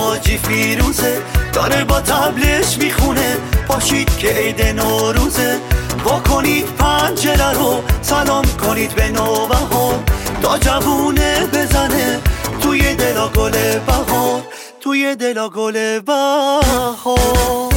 حاجی فیروزه داره با تبلش میخونه پاشید که عید نوروزه. وا کنید پنجره رو سلام کنید به نوبهار تا جوونه بزنه توی دلا گل بهار توی دلا گل بهار.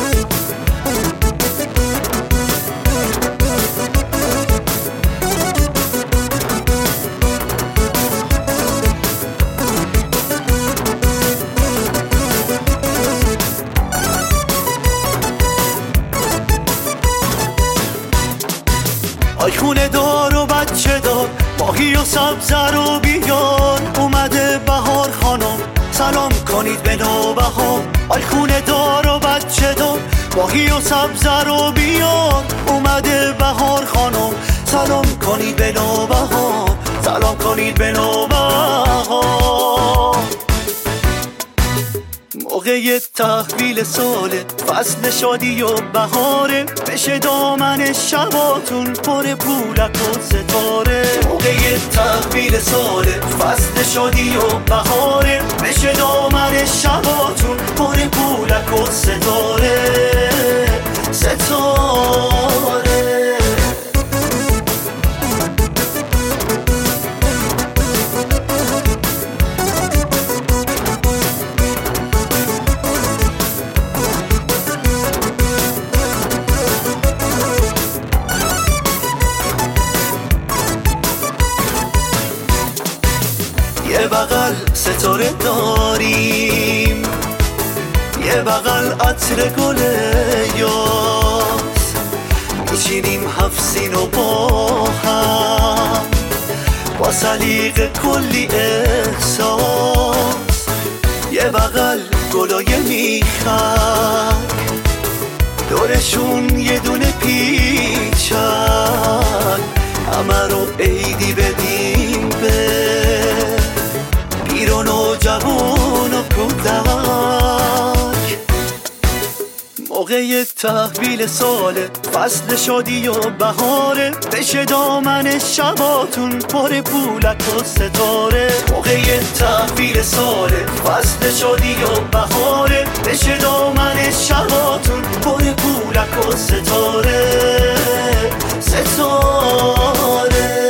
آی خونه دار و بچه دار ماهی و سبزه رو بیار اومده بهار خانم سلام کنید به نوبهار. آی خونه دار و بچه دار ماهی و سبزه رو بیار اومده بهار خانم سلام کنید به نوبهار سلام کنید به نوبهار. موقع تحویل ساله فصل شادی و بهاره بشه دامن شباتون پر پولک و ستاره. موقع تحویل ساله فصل شادی و بهاره بشه دامن شباتون پر پولک و ستاره ستاره. یه بغل ستاره داریم یه بغل عطر گل یاس میچینیم هفت سینو با هم با سلیقه کلی احساس. یه بغل گلای میخک دورشون یه دونه پیچک همه رو عیدی بدیم به پیران و جوان و کودک. موقع تحویل ساله فصل شادی و بهاره بشه دامن شباتون پر پولک و ستاره. موقع تحویل ساله فصل شادی و بهاره بشه دامن شباتون پر پولک و ستاره ستاره.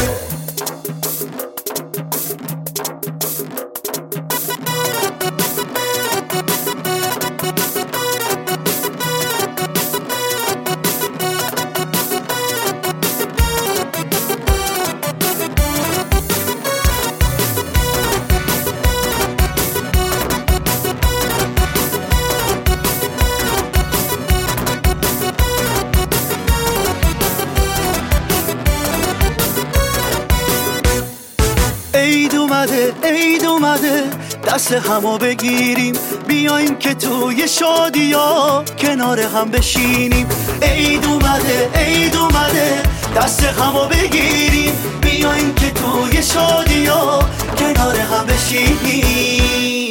عید اومده دست همو بگیریم بیایم که توی شادیا کنار هم بشینیم. عید اومده دست همو بگیریم بیایم که توی شادیا کنار هم بشینیم.